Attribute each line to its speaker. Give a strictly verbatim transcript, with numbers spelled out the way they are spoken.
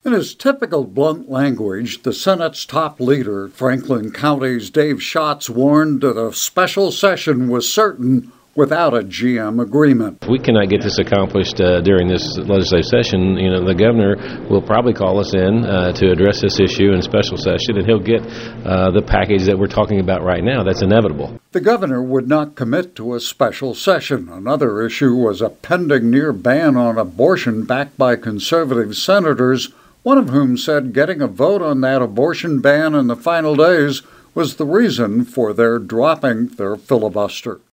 Speaker 1: In his typical blunt language, the Senate's top leader, Franklin County's Dave Schatz, warned that a special session was certain without a G M agreement.
Speaker 2: If we cannot get this accomplished uh, during this legislative session, you know, the governor will probably call us in uh, to address this issue in special session, and he'll get uh, the package that we're talking about right now. That's inevitable.
Speaker 1: The governor would not commit to a special session. Another issue was a pending near ban on abortion backed by conservative senators, one of whom said getting a vote on that abortion ban in the final days was the reason for their dropping their filibuster.